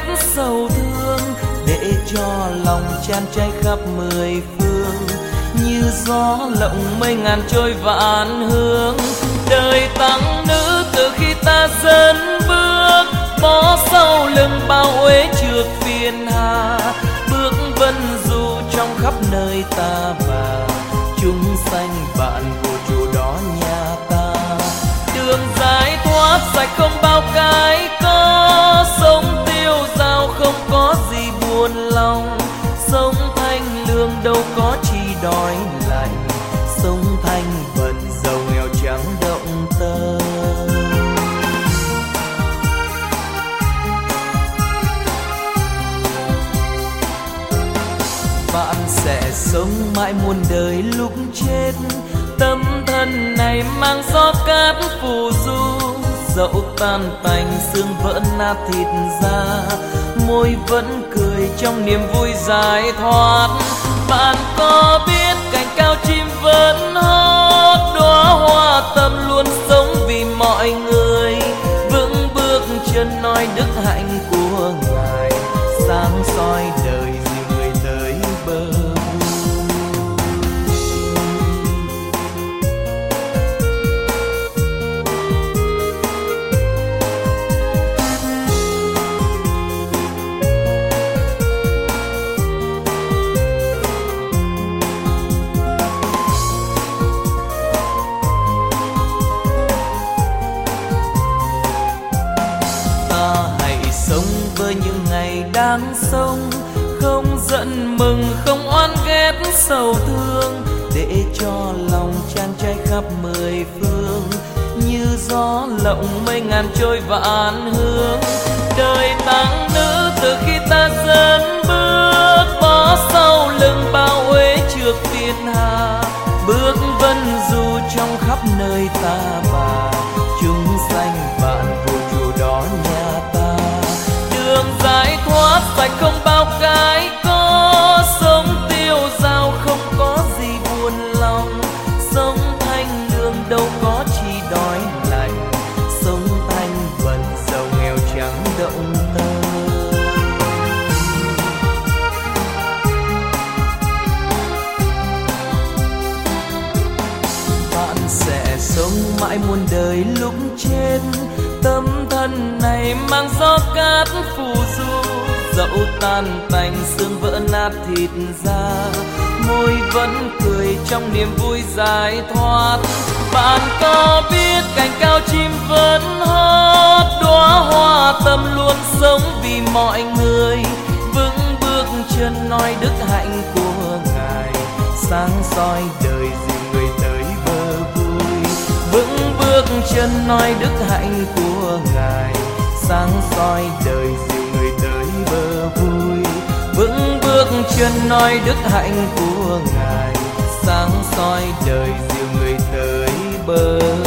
sầu thương, để cho lòng chan cháy khắp mười phương. Như gió lộng mây ngàn trôi vạn hướng, đời tăng nữ từ khi ta dẫn bước, bỏ sau lưng bao uế trượt phiền hà. Bước vân du trong khắp nơi ta bà, chúng sanh bạn của chủ đó nhà ta. Đường giải thoát sạch không bao cái có, sống tiêu dao không có gì buồn lòng. Sống thanh lương đâu có chi đói lạnh, sống thanh bần giàu nghèo chẳng động tâm. Bạn sẽ sống mãi muôn đời lúc chết, tâm thân này mang gió cát phù du. Dẫu tan tành xương vỡ nát thịt da, môi vẫn cười trong niềm vui giải thoát. Bạn có biết cành cao chim vẫn hót, đóa hoa tâm luôn sống vì mọi người. Vững bước chân nói đức hạnh của Ngài, sáng soi đời dìu người tới bờ. Với những ngày đang sống, không giận mừng không oán ghét sầu thương, để cho lòng chan cháy khắp mười phương. Như gió lộng mây ngàn trôi vạn hướng, đời tăng nữ từ khi ta dẫn bước, bỏ sau lưng bao uế trượt phiền hà. Bước vân du trong khắp nơi ta bà, chúng sanh bạn của chủ đó nhà ta. Đường giải thoát sạch không bao cái có, sống tiêu dao không có gì buồn lòng. Sống thanh lương đâu có chi đói lạnh, sống thanh bần giàu nghèo chẳng động tâm. Bạn sẽ sống mãi muôn đời lúc chết, tâm thân này mang gió cát phù du. Dẫu tan tành xương vỡ nát thịt da, môi vẫn cười trong niềm vui giải thoát. Bạn có biết cành cao chim vẫn hót, đóa hoa tâm luôn sống vì mọi người. Vững bước chân nói đức hạnh của Ngài, sáng soi đời dìu người tới bờ vui. Vững bước chân nói đức hạnh của Ngài, sáng soi đời dìu người tới bờ vui. Vững bước chân nói đức hạnh của Ngài, sáng soi đời dìu người tới bờ